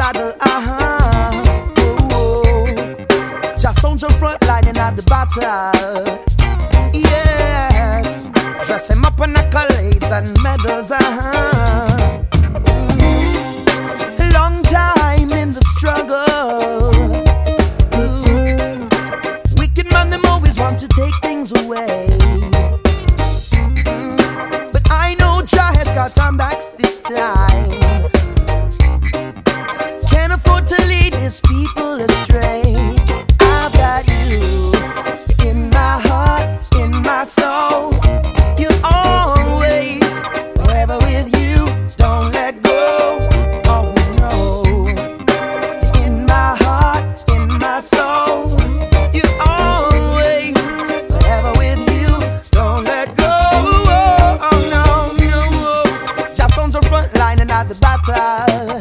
saddle, Just sounds on front line and at the battle. Yes, dress him up in accolades and medals, Long time in the struggle. Wicked man, them always want to take things away. But I know Jah has got our backs this time. Can't afford to lead his people astray. I've got you in my heart, in my soul. You're always forever with you. Don't let go. Oh no. You're in my heart, in my soul. You're always forever with you. Don't let go. Oh no, no. Just on the front line and at the battle.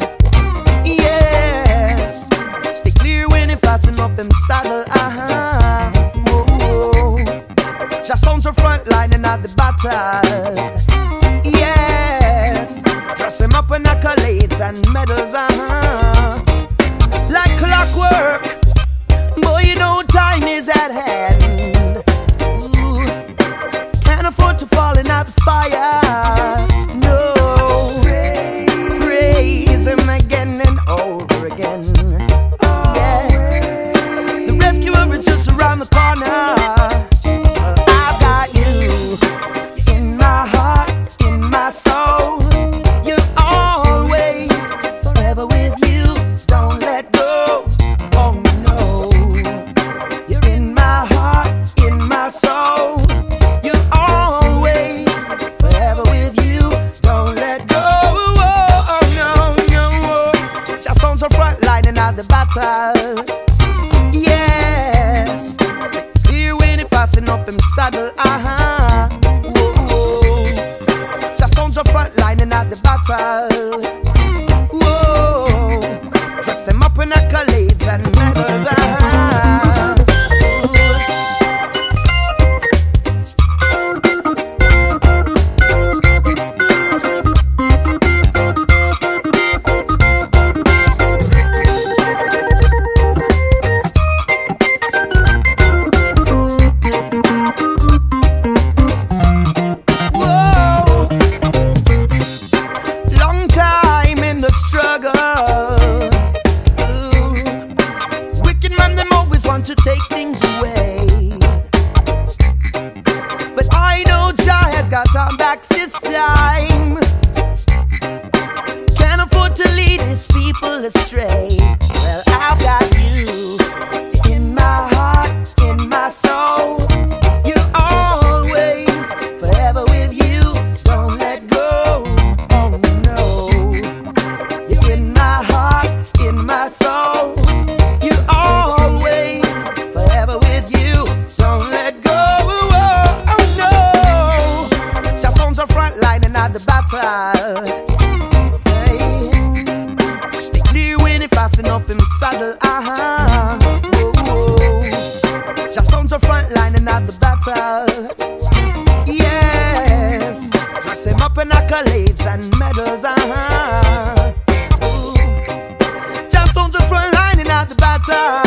Yes. Stay clear when you fasten up them saddle. Just on the front line and at the battle. Yes. Dress him up in accolades and medals. Like clockwork. Boy, you know time is at hand. Ooh. Can't afford to fall in that fire. No. Praise him again and over again. Yes. The rescuer is just around the corner. I've got you in my heart, in my soul. You're always forever with you. Don't let go. Oh no. You're in my heart, in my soul. You're always forever with you. Don't let go. Oh no, no. Just on the front line and at the battle. Yes. Here when he passing up him saddle. Whoa. Just on the front line and at the battle. Whoa. Dress him up in accolades and medals. Whoa. Long time in the struggle. Ooh. Wicked man, them always want to take things away. But I know Jah has got our backs this time. Can't afford to lead his people astray. Well, I've got you in my heart, in my soul. You're always forever with you. Don't let go. Oh no. You're in my heart, in my soul. You're always forever with you. Don't let go. Oh no. Just on the front line and at the battle. Hey. Stay clear when he fasten up him saddle. Whoa. Just on the front line and at the battle. Yes. Dress him up in accolades and medals. Ooh. Just on the front line and at the battle.